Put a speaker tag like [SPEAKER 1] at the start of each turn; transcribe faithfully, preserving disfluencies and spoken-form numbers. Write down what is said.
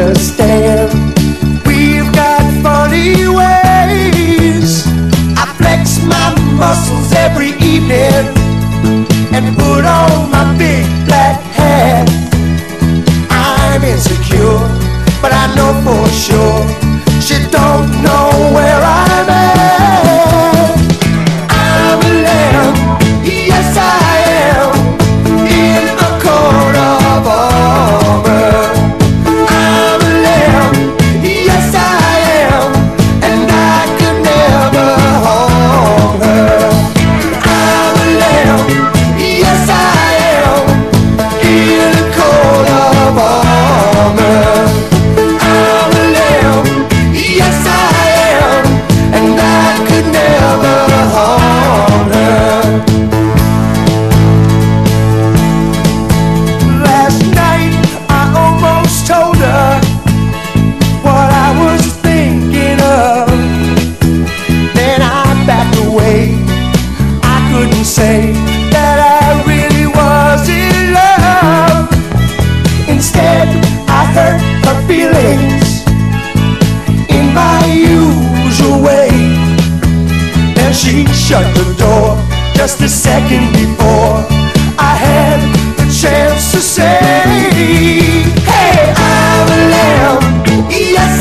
[SPEAKER 1] understand. We've got funny ways. I flex my muscles every evening and put on my big black hat. I'm insecure, but I know for sure she don't know where I'm at. I'm a lamb, yes I am, in the coat of armor. I'm a lamb, yes I am, and I could never harm her. I'm a lamb, yes I am, in the coat of armor. I'm a lamb, yes I am, and I could never harm her. Last night I almost told her what I was thinking of. Then I backed away. I couldn't say that I really was in love. Instead, I hurt her feelings in my usual way. Then she shut the door just a second before I had the chance to say, hey, I'm a lamb, yes